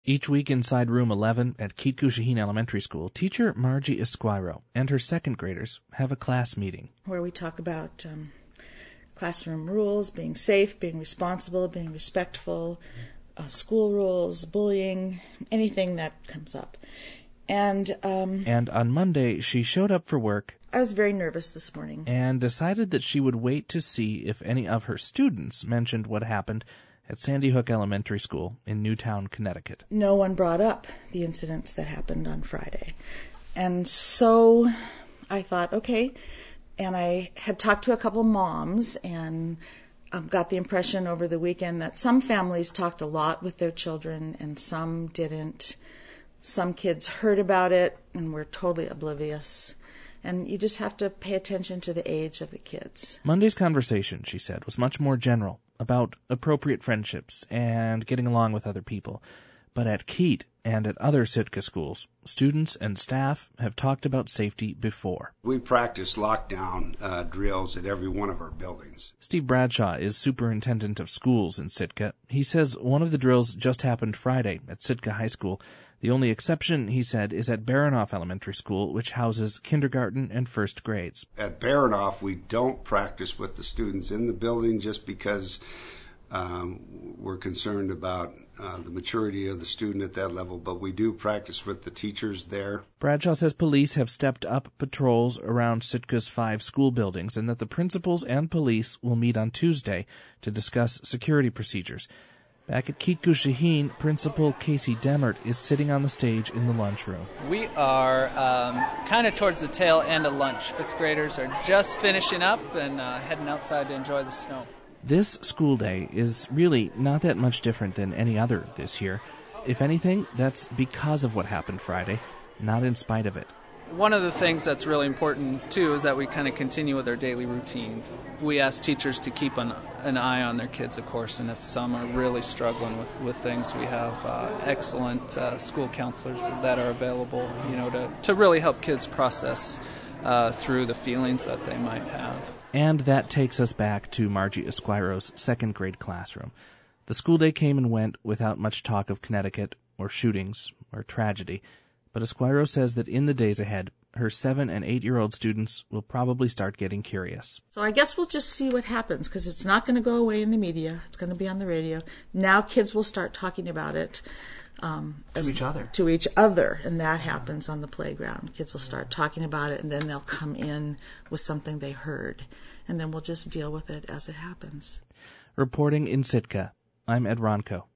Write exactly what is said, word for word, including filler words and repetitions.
Each week inside Room eleven at Keet-Gushaheen Elementary School, teacher Margie Esquiro and her second graders have a class meeting. Where we talk about um, classroom rules, being safe, being responsible, being respectful, uh, school rules, bullying, anything that comes up. And um, And on Monday, she showed up for work. I was very nervous this morning. And decided that she would wait to see if any of her students mentioned what happened at Sandy Hook Elementary School in Newtown, Connecticut. No one brought up the incidents that happened on Friday. And so I thought, okay. And I had talked to a couple moms and um, got the impression over the weekend that some families talked a lot with their children and some didn't. Some kids heard about it and were totally oblivious. And you just have to pay attention to the age of the kids. Monday's conversation, she said, was much more general, about appropriate friendships and getting along with other people. But at Keet and at other Sitka schools, students and staff have talked about safety before. We practice lockdown uh, drills at every one of our buildings. Steve Bradshaw is superintendent of schools in Sitka. He says one of the drills just happened Friday at Sitka High School. The only exception, he said, is at Baranoff Elementary School, which houses kindergarten and first grades. At Baranoff, we don't practice with the students in the building just because um, we're concerned about uh, the maturity of the student at that level, but we do practice with the teachers there. Bradshaw says police have stepped up patrols around Sitka's five school buildings and that the principals and police will meet on Tuesday to discuss security procedures. Back at Keet-Gushaheen, Principal Casey Demert is sitting on the stage in the lunchroom. We are um, kind of towards the tail end of lunch. Fifth graders are just finishing up and uh, heading outside to enjoy the snow. This school day is really not that much different than any other this year. If anything, that's because of what happened Friday, not in spite of it. One of the things that's really important, too, is that we kind of continue with our daily routines. We ask teachers to keep an, an eye on their kids, of course, and if some are really struggling with, with things, we have uh, excellent uh, school counselors that are available, you know, to, to really help kids process uh, through the feelings that they might have. And that takes us back to Margie Esquiro's second grade classroom. The school day came and went without much talk of Connecticut or shootings or tragedy. But Esquiro says that in the days ahead, her seven- and eight-year-old students will probably start getting curious. So I guess we'll just see what happens, because it's not going to go away in the media. It's going to be on the radio. Now kids will start talking about it. Um, to as, each other. To each other, and that happens on the playground. Kids will start talking about it, and then they'll come in with something they heard. And then we'll just deal with it as it happens. Reporting in Sitka, I'm Ed Ronco.